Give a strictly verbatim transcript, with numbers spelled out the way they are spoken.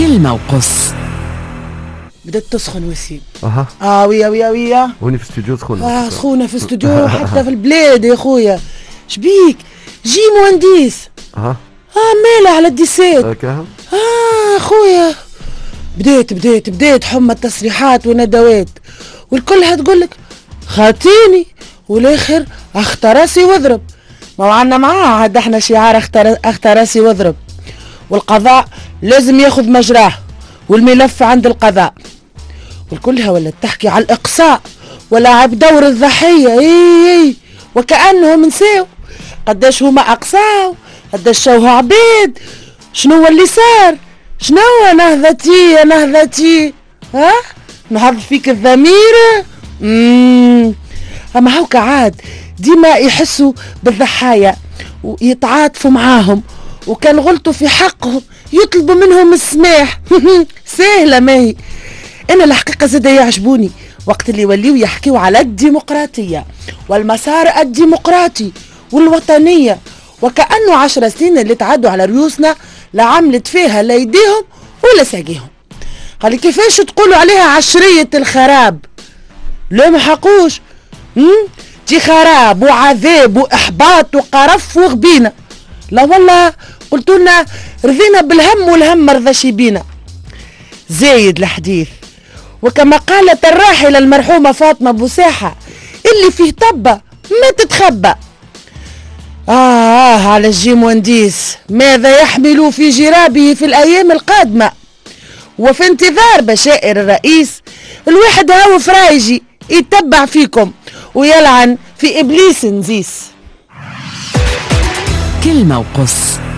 كلمة وقص. بدأت تسخن وسيم. اها اه ويا ويا ويا هوني في الاستوديو سخونه. اه سخونه في الاستوديو حتى في البلاد يا خويا. شبيك جي مهندس. اها اه مالها على الديسات. هكاها اه خويا بديت بديت بديت حمى التصريحات وندوات والكل هتقولك خاطيني والاخر اخترسي واضرب. ما وعنا معاه هذا احنا شعار اختر اخترسي واضرب، والقضاء لازم ياخذ مجراه والملف عند القضاء. والكلها ولا تحكي على الاقصاء ولعب دور الضحيه. اي اي وكانهم نساو قداش هما اقصاو، قداش شوها عبيد، شنو اللي صار، شنو نهضتي يا نهضتي، ها نهض فيك الضمير. امم اما هوكا عاد ديما يحسوا بالضحايا ويتعاطفوا معاهم، وكان غلطوا في حقهم يطلبوا منهم السماح. سهله ماهي. انا الحقيقه زاده يعجبوني وقت اللي يوليو يحكيوا على الديمقراطيه والمسار الديمقراطي والوطنيه، وكأنه عشر سنين اللي تعدوا على ريوسنا لا عملت فيها لا يديهم ولا ساقيهم. قال كيفاش تقولوا عليها عشرية الخراب؟ لا ما حقوش. دي خراب وعذاب وإحباط وقرف وغبينة. لا والله قلتوا لنا رضينا بالهم والهم مرضاش بينا. زايد الحديث، وكما قالت الراحلة المرحومة فاطمة بوساحة اللي فيه طبة ما تتخبى. آه, آه على الجيم وانديس ماذا يحمل في جرابه في الأيام القادمة. وفي انتظار بشائر الرئيس الواحد هاو فرايجي يتبع فيكم ويلعن في إبليس نزيس. كلمة وقص.